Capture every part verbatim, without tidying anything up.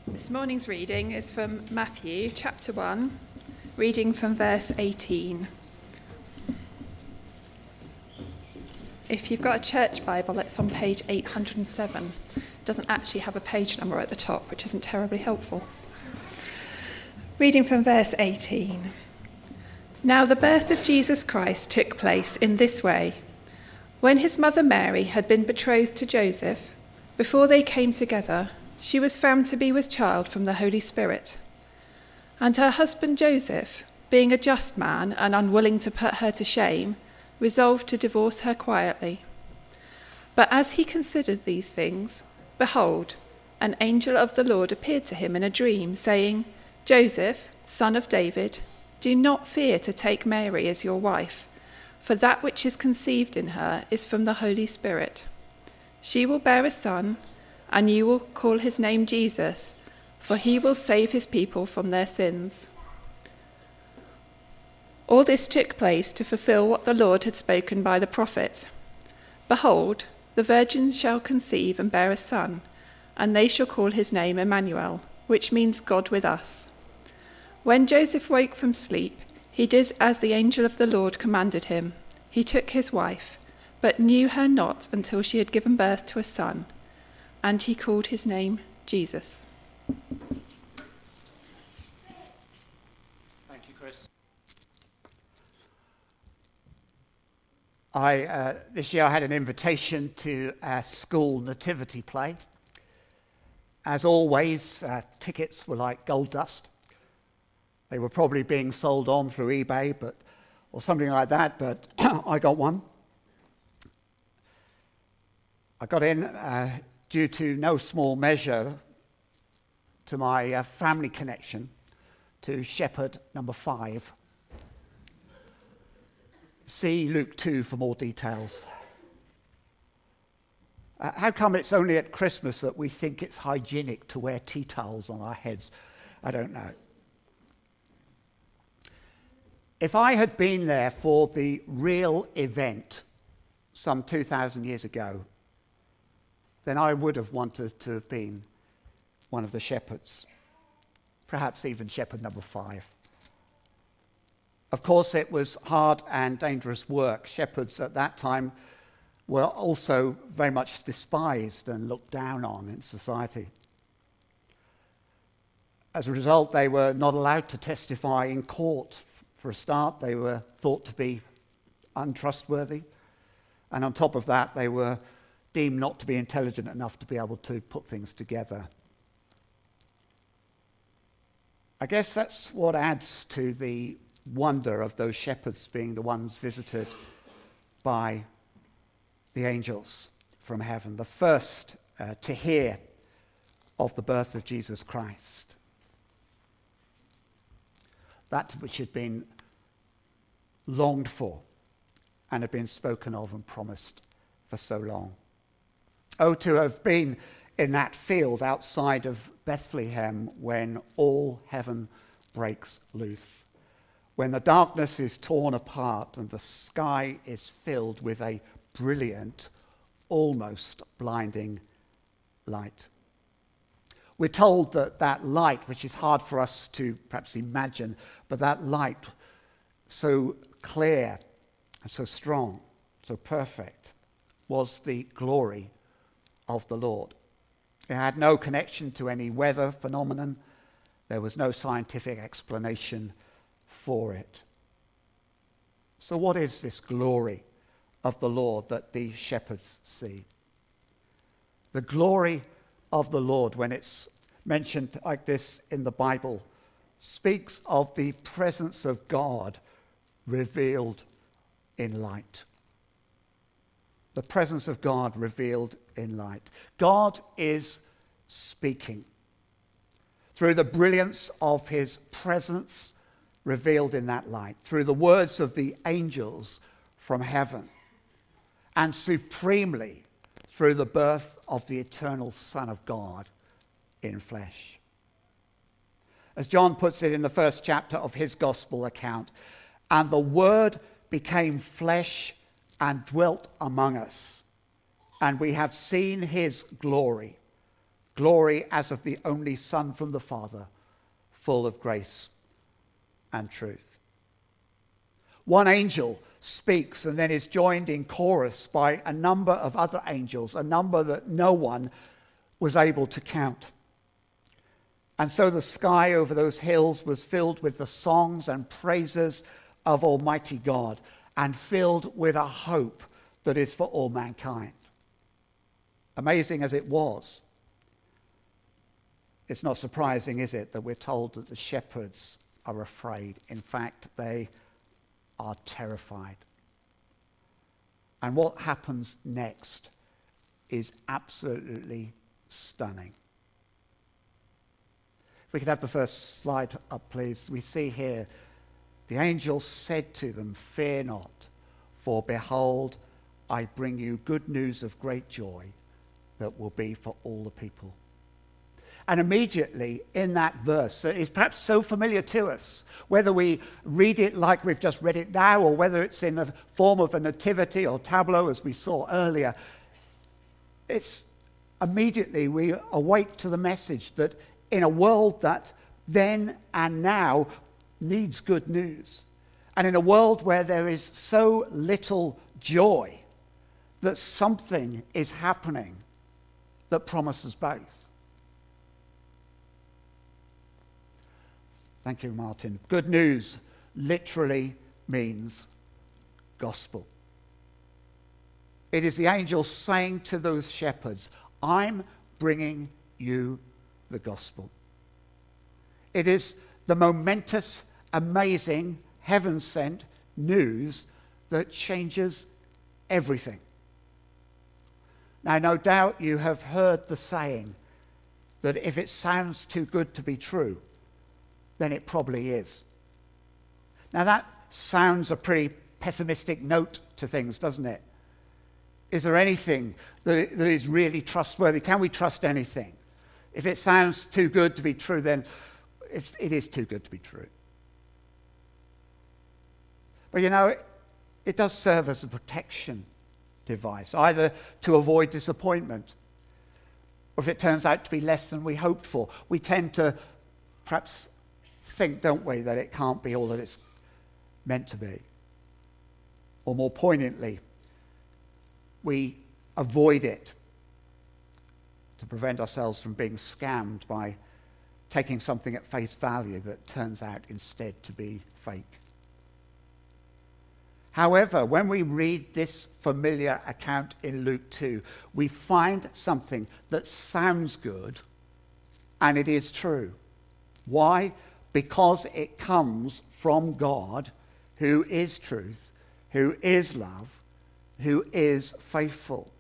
This morning's reading is from Matthew chapter one, reading from verse eighteen. If you've got a church Bible, it's on page eight hundred seven. It doesn't actually have a page number at the top, which isn't terribly helpful. Reading from verse eighteen. Now the birth of Jesus Christ took place in this way. When his mother Mary had been betrothed to Joseph, before they came together, she was found to be with child from the Holy Spirit. And her husband Joseph, being a just man and unwilling to put her to shame, resolved to divorce her quietly. But as he considered these things, behold, an angel of the Lord appeared to him in a dream, saying, Joseph, son of David, do not fear to take Mary as your wife, for that which is conceived in her is from the Holy Spirit. She will bear a son, and you will call his name Jesus, for he will save his people from their sins. All this took place to fulfill what the Lord had spoken by the prophet. Behold, the virgin shall conceive and bear a son, and they shall call his name Emmanuel, which means God with us. When Joseph woke from sleep, he did as the angel of the Lord commanded him. He took his wife, but knew her not until she had given birth to a son, and he called his name Jesus. Thank you, Chris. I uh, this year I had an invitation to a school nativity play. As always, uh, tickets were like gold dust. They were probably being sold on through eBay, but or something like that. But I got one. I got in uh, due to no small measure to my uh, family connection to Shepherd number five. See Luke two for more details. Uh, how come it's only at Christmas that we think it's hygienic to wear tea towels on our heads? I don't know. If I had been there for the real event some two thousand years ago, then I would have wanted to have been one of the shepherds, perhaps even shepherd number five. Of course, it was hard and dangerous work. Shepherds at that time were also very much despised and looked down on in society. As a result, they were not allowed to testify in court. For a start, they were thought to be untrustworthy. And on top of that, they were deemed not to be intelligent enough to be able to put things together. I guess that's what adds to the wonder of those shepherds being the ones visited by the angels from heaven, the first uh, to hear of the birth of Jesus Christ. That which had been longed for and had been spoken of and promised for so long. Oh, to have been in that field outside of Bethlehem when all heaven breaks loose, when the darkness is torn apart and the sky is filled with a brilliant, almost blinding light. We're told that that light, which is hard for us to perhaps imagine, but that light so clear and so strong, so perfect, was the glory of the Lord. It had no connection to any weather phenomenon. There was no scientific explanation for it. So what is this glory of the Lord that the shepherds see? The glory of the Lord, when it's mentioned like this in the Bible, speaks of the presence of God revealed in light. The presence of God revealed in light. God is speaking through the brilliance of his presence revealed in that light, through the words of the angels from heaven, and supremely through the birth of the eternal Son of God in flesh. As John puts it in the first chapter of his gospel account, and the Word became flesh and dwelt among us, and we have seen his glory, glory as of the only Son from the Father, full of grace and truth. One angel speaks and then is joined in chorus by a number of other angels, a number that no one was able to count. And so the sky over those hills was filled with the songs and praises of Almighty God, and filled with a hope that is for all mankind. Amazing as it was, it's not surprising, is it, that we're told that the shepherds are afraid. In fact, they are terrified. And what happens next is absolutely stunning. If we could have the first slide up, please. We see here, the angel said to them, "Fear not, for behold, I bring you good news of great joy that will be for all the people." And immediately in that verse that is perhaps so familiar to us, whether we read it like we've just read it now, or whether it's in the form of a nativity or tableau as we saw earlier, it's immediately we awake to the message that in a world that then and now needs good news, and in a world where there is so little joy, that something is happening that promises both. Thank you, Martin. Good news literally means gospel. It is the angel saying to those shepherds, "I'm bringing you the gospel." It is the momentous, amazing, heaven-sent news that changes everything. Now, no doubt you have heard the saying that if it sounds too good to be true, then it probably is. Now, that sounds a pretty pessimistic note to things, doesn't it? Is there anything that, that is really trustworthy? Can we trust anything? If it sounds too good to be true, then it's, it is too good to be true. But you know, it, it does serve as a protection device, either to avoid disappointment, or if it turns out to be less than we hoped for. We tend to perhaps think, don't we, that it can't be all that it's meant to be. Or more poignantly, we avoid it to prevent ourselves from being scammed by taking something at face value that turns out instead to be fake. However, when we read this familiar account in Luke two, we find something that sounds good, and it is true. Why? Because it comes from God, who is truth, who is love, who is faithful.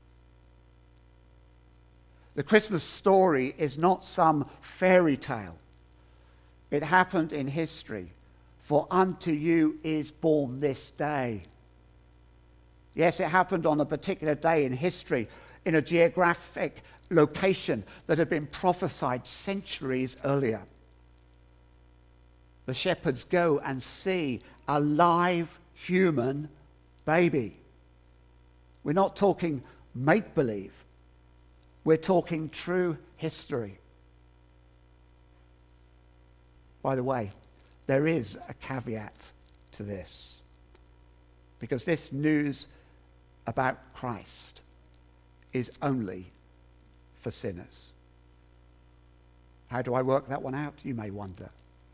The Christmas story is not some fairy tale. It happened in history. For unto you is born this day. Yes, it happened on a particular day in history, in a geographic location that had been prophesied centuries earlier. The shepherds go and see a live human baby. We're not talking make-believe. We're talking true history. By the way, there is a caveat to this, because this news about Christ is only for sinners. How do I work that one out? You may wonder.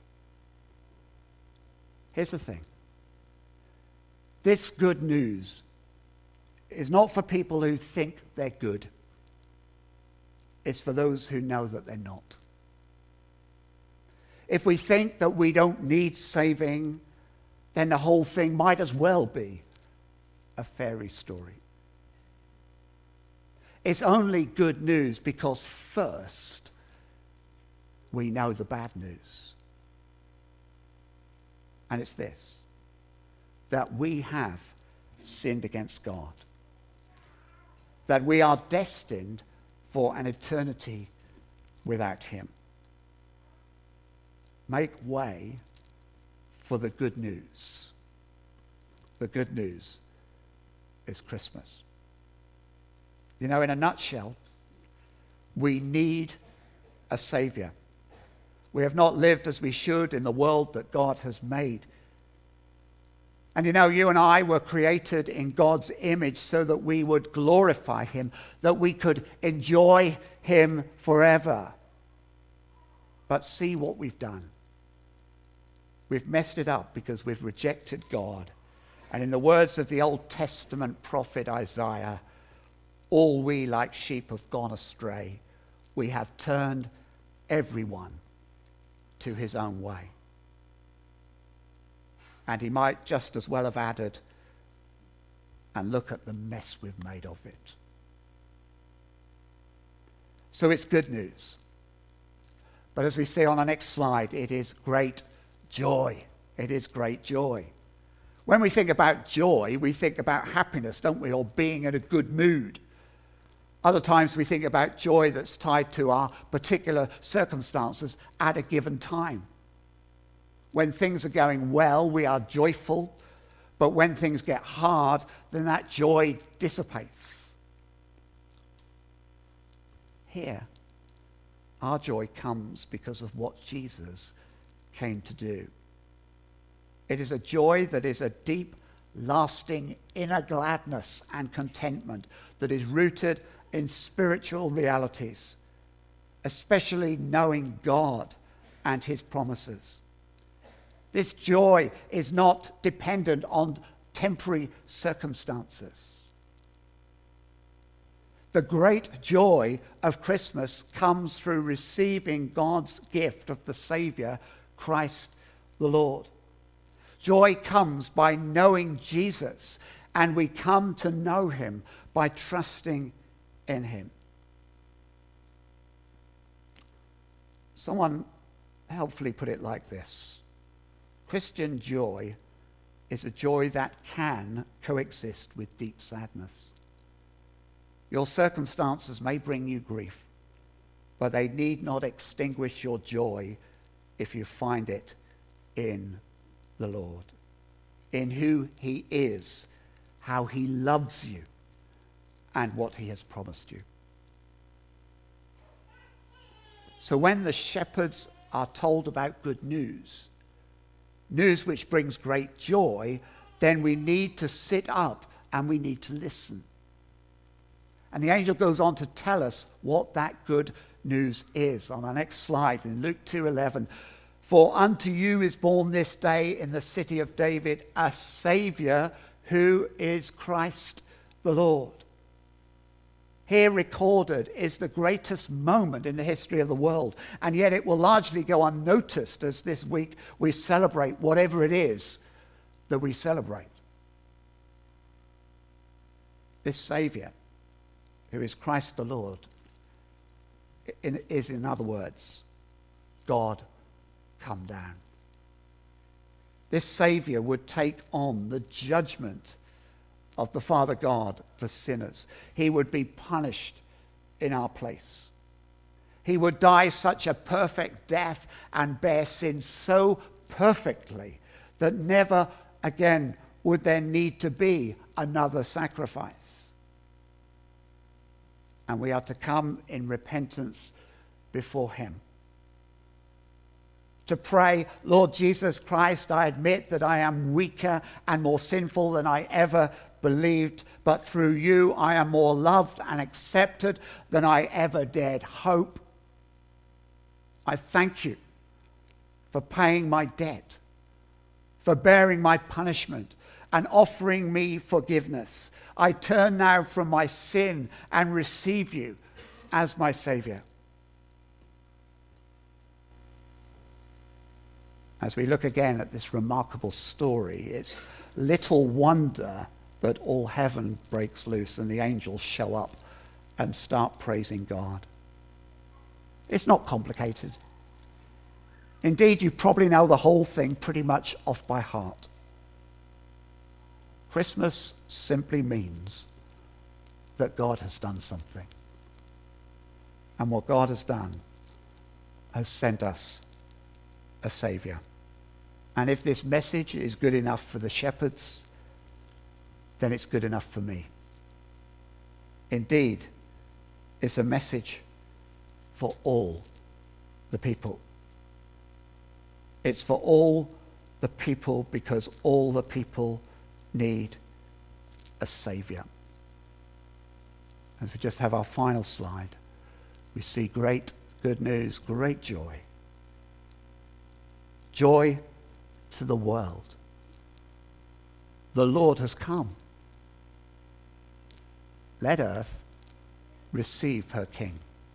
Here's the thing. This good news is not for people who think they're good. It's for those who know that they're not. If we think that we don't need saving, then the whole thing might as well be a fairy story. It's only good news because first we know the bad news. And it's this, that we have sinned against God. That we are destined for an eternity without him. Make way for the good news. The good news is Christmas. You know, in a nutshell, We need a Saviour. We have not lived as we should in the world that God has made. And you know, you and I were created in God's image so that we would glorify him, that we could enjoy him forever. But see what we've done. We've messed it up because we've rejected God. And in the words of the Old Testament prophet Isaiah, all we like sheep have gone astray. We have turned everyone to his own way. And he might just as well have added, and look at the mess we've made of it. So it's good news. But as we see on the next slide, it is great joy. It is great joy. When we think about joy, we think about happiness, don't we? Or being in a good mood. Other times we think about joy that's tied to our particular circumstances at a given time. When things are going well, we are joyful. But when things get hard, then that joy dissipates. Here, our joy comes because of what Jesus came to do. It is a joy that is a deep, lasting inner gladness and contentment that is rooted in spiritual realities, especially knowing God and his promises. This joy is not dependent on temporary circumstances. The great joy of Christmas comes through receiving God's gift of the Saviour, Christ the Lord. Joy comes by knowing Jesus, and we come to know him by trusting in him. Someone helpfully put it like this. Christian joy is a joy that can coexist with deep sadness. Your circumstances may bring you grief, but they need not extinguish your joy if you find it in the Lord, in who he is, how he loves you, and what he has promised you. So when the shepherds are told about good news, news which brings great joy, then we need to sit up and we need to listen. And the angel goes on to tell us what that good news is. On our next slide, in Luke two eleven, for unto you is born this day in the city of David a Saviour who is Christ the Lord. Here recorded is the greatest moment in the history of the world, and yet it will largely go unnoticed as this week we celebrate whatever it is that we celebrate. This Saviour, who is Christ the Lord, is, in other words, God come down. This Saviour would take on the judgment of the Father God for sinners. He would be punished in our place. He would die such a perfect death and bear sin so perfectly that never again would there need to be another sacrifice. And we are to come in repentance before him. To pray, Lord Jesus Christ, I admit that I am weaker and more sinful than I ever believed, but through you I am more loved and accepted than I ever dared hope. I thank you for paying my debt, for bearing my punishment and offering me forgiveness. I turn now from my sin and receive you as my Saviour. As we look again at this remarkable story, it's little wonder that all heaven breaks loose and the angels show up and start praising God. It's not complicated. Indeed, you probably know the whole thing pretty much off by heart. Christmas simply means that God has done something. And what God has done has sent us a Saviour. And if this message is good enough for the shepherds, then it's good enough for me. Indeed, it's a message for all the people. It's for all the people because all the people need a Saviour. As we just have our final slide, we see great good news, great joy. Joy to the world. The Lord has come. Let earth receive her King.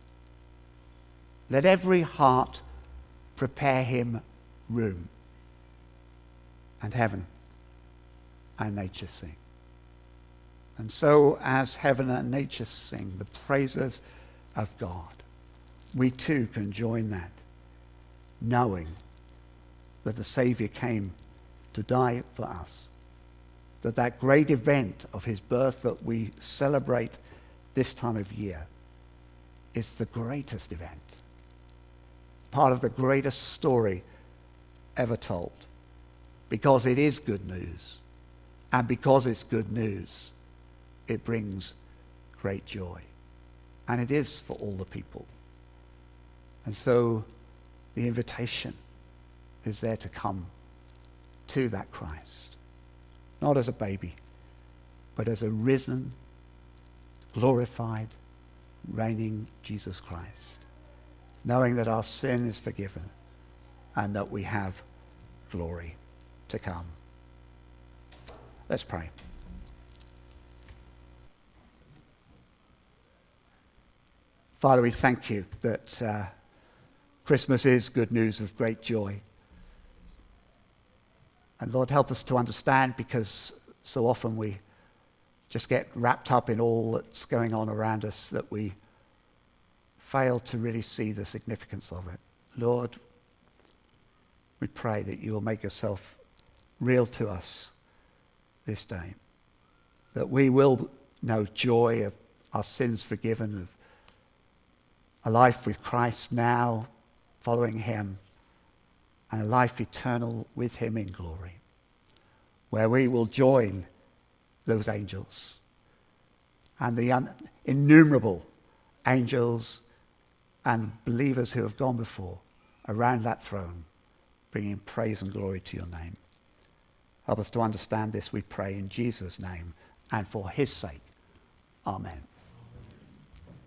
Let every heart prepare him room. And heaven and nature sing. And so as heaven and nature sing the praises of God, we too can join that, knowing that the Saviour came to die for us, that that great event of his birth that we celebrate this time of year is the greatest event, part of the greatest story ever told, because it is good news, and because it's good news, it brings great joy, and it is for all the people. And so the invitation is there to come to that Christ, not as a baby, but as a risen, glorified, reigning Jesus Christ, knowing that our sin is forgiven and that we have glory to come. Let's pray. Father, we thank you that uh, Christmas is good news of great joy. And Lord, help us to understand, because so often we just get wrapped up in all that's going on around us that we fail to really see the significance of it. Lord, we pray that you will make yourself real to us this day, that we will know joy of our sins forgiven, of a life with Christ now, following him, and a life eternal with him in glory, where we will join those angels and the un- innumerable angels and believers who have gone before around that throne, bringing praise and glory to your name. Help us to understand this, we pray, in Jesus' name and for his sake. Amen.